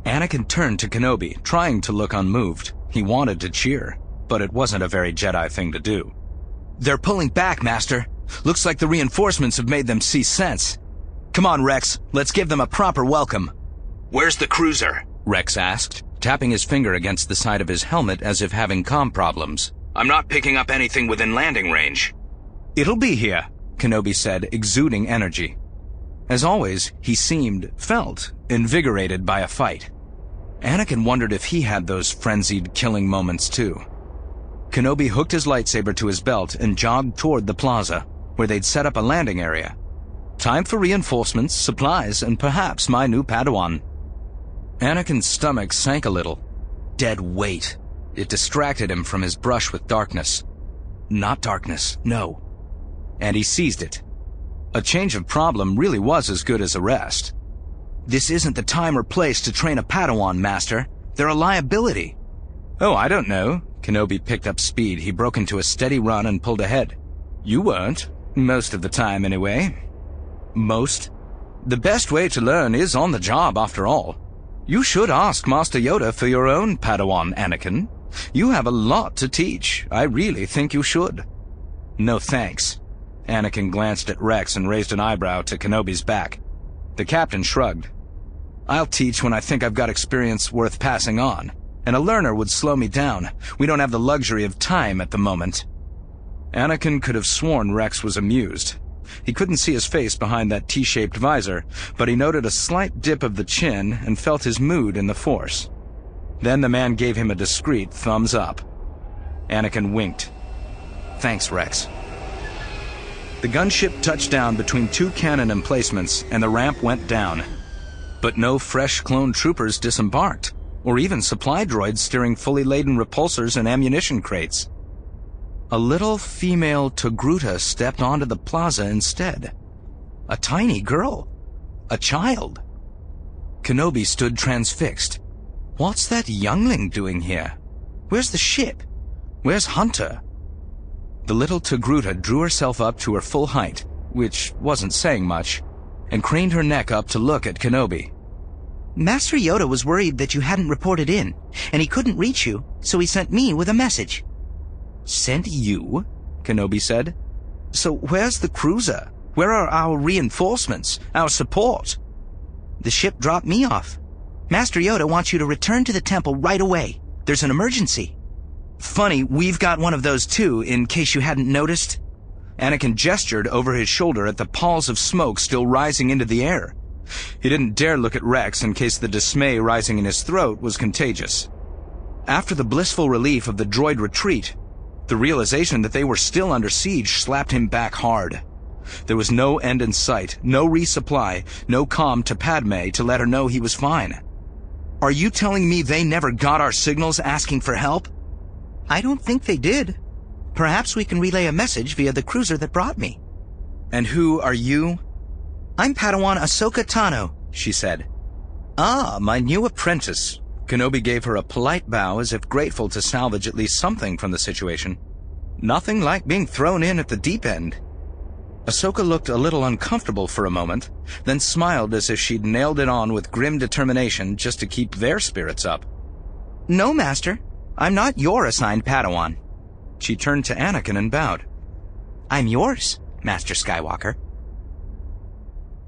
Anakin turned to Kenobi, trying to look unmoved. He wanted to cheer, but it wasn't a very Jedi thing to do. "They're pulling back, Master. Looks like the reinforcements have made them see sense. Come on, Rex, let's give them a proper welcome." "Where's the cruiser?" Rex asked, tapping his finger against the side of his helmet as if having comm problems. "I'm not picking up anything within landing range." "It'll be here," Kenobi said, exuding energy. As always, he felt invigorated by a fight. Anakin wondered if he had those frenzied killing moments too. Kenobi hooked his lightsaber to his belt and jogged toward the plaza, where they'd set up a landing area. Time for reinforcements, supplies, and perhaps my new Padawan. Anakin's stomach sank a little. Dead weight. It distracted him from his brush with darkness. Not darkness, no. And he seized it. A change of problem really was as good as a rest. "This isn't the time or place to train a Padawan, Master. They're a liability." "Oh, I don't know." Kenobi picked up speed. He broke into a steady run and pulled ahead. "You weren't. Most of the time, anyway." "Most? The best way to learn is on the job, after all. You should ask Master Yoda for your own Padawan, Anakin. You have a lot to teach. I really think you should." "No thanks." Anakin glanced at Rex and raised an eyebrow to Kenobi's back. The captain shrugged. "I'll teach when I think I've got experience worth passing on, and a learner would slow me down. We don't have the luxury of time at the moment." Anakin could have sworn Rex was amused. He couldn't see his face behind that T-shaped visor, but he noted a slight dip of the chin and felt his mood in the Force. Then the man gave him a discreet thumbs up. Anakin winked. "Thanks, Rex." The gunship touched down between two cannon emplacements, and the ramp went down. But no fresh clone troopers disembarked, or even supply droids steering fully laden repulsors and ammunition crates. A little female Togruta stepped onto the plaza instead. A tiny girl. A child. Kenobi stood transfixed. What's that youngling doing here? Where's the ship? Where's Hunter? The little Togruta drew herself up to her full height, which wasn't saying much, and craned her neck up to look at Kenobi. "Master Yoda was worried that you hadn't reported in, and he couldn't reach you, so he sent me with a message." "Sent you?" Kenobi said. "So where's the cruiser? Where are our reinforcements, our support?" "The ship dropped me off. Master Yoda wants you to return to the temple right away. There's an emergency." "Funny, we've got one of those too, in case you hadn't noticed." Anakin gestured over his shoulder at the palls of smoke still rising into the air. He didn't dare look at Rex in case the dismay rising in his throat was contagious. After the blissful relief of the droid retreat, the realization that they were still under siege slapped him back hard. There was no end in sight, no resupply, no comm to Padme to let her know he was fine. "Are you telling me they never got our signals asking for help?" "I don't think they did. Perhaps we can relay a message via the cruiser that brought me." "And who are you?" "I'm Padawan Ahsoka Tano," she said. "Ah, my new apprentice." Kenobi gave her a polite bow as if grateful to salvage at least something from the situation. Nothing like being thrown in at the deep end. Ahsoka looked a little uncomfortable for a moment, then smiled as if she'd nailed it on with grim determination just to keep their spirits up. "No, Master. I'm not your assigned Padawan." She turned to Anakin and bowed. "I'm yours, Master Skywalker."